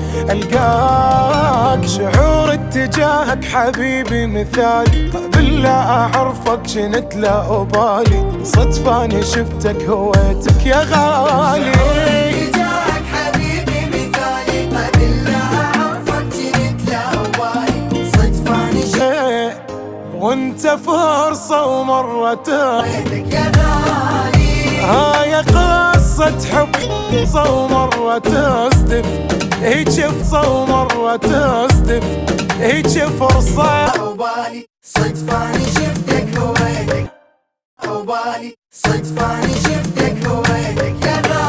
ألقاك. شعور اتجاهك حبيبي مثالي، قبل لا أعرفك جنت لا أبالي، صدفة أني شفتك هويتك يا غالي. اتجاهك حبيبي مثالي، قبل لا أعرفك جنت لا أبالي، صدفة أني شفتك وانت فرصة ومرة هويتك يا غالي. هاي قصة حب فرصة ومرة تصدف، هيج فرصة ومرة تصدف، هيج فرصة. أوبالي صدفة أني شفتك هويتك، أوبالي صدفة أني شفتك هويتك يا غالي.